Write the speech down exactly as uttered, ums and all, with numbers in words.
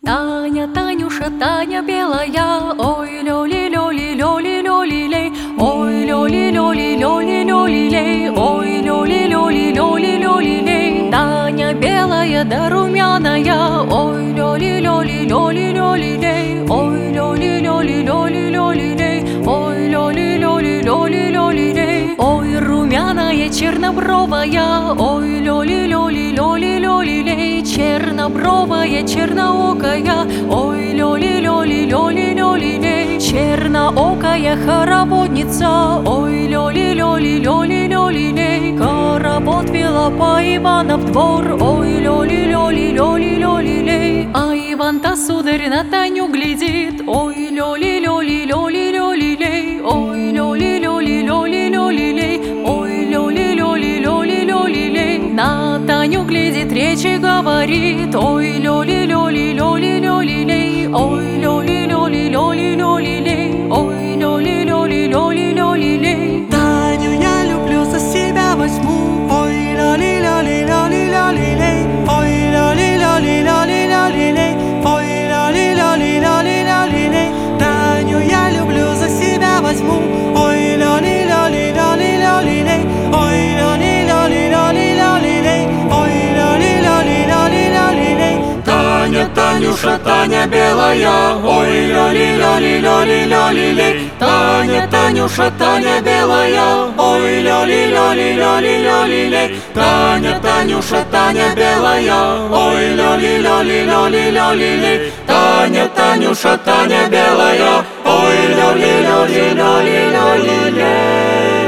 Таня, Танюша, Таня белая, ой, лёли, лёли, лёли, лёли, лей, ой, лёли, лёли, лёли, лёли, лей, ой, лёли, лёли, лёли, лёли, лей. Таня белая да румяная, ой, лёли, лёли, лёли, лёли, лей, ой, лёли, лёли, лёли, лёли, лей, ой, лёли, лёли, лёли, лёли, лей. Ой, румяная чернобровая, ой, лёли, лёли, лёли, лёли, лей, чернобровая, черноокая, ой, лёли, лёли, лёли, лёли, лей, черноокая хороводница, ой, лёли, лёли, лёли, лёли, лей, хоровод вела по Иванов двор, ой, лёли, лёли, лёли, лёли, лей, а Иван-то, сударь, на Таню глядит, ой, лёли, лёли, лёли, лёли, лей, ой, лёли, лёли, лёли, лёли, лей, ой, лёли, лёли, лёли, лёли, лей, на Таню глядит, речи говорит, ой, лёли, лёли, лёли, лёли, лей, ой, лёли, лёли, лёли, лёли, лей, ой, лёли, лёли, лёли, лёли, лей. Таню я люблю, за себя возьму, ой, лёли, лёли, лёли, лёли, лей, ой, лёли, лёли, лёли, лёли, лей, ой, лёли, лёли, лёли, лёли, лей. Таню я люблю, за себя возьму, ой, лёли, лёли, лёли, лёли, лей, ой, лёли, лёли, лёли, лёли, лей, ой, лёли, лёли, лёли, лёли, лей. Таня, Танюша, Таня белая, ой, лёли, лёли, лёли, лёли, лей. Таня, Танюша, Таня белая, ой, лёли, лёли, лёли, лёли, лей. Таня, Танюша, Таня белая, ой, лёли, лёли, лёли, лёли, лей. Таня, Танюша, Таня белая, ой, лёли, лёли, лёли, лёли, лей.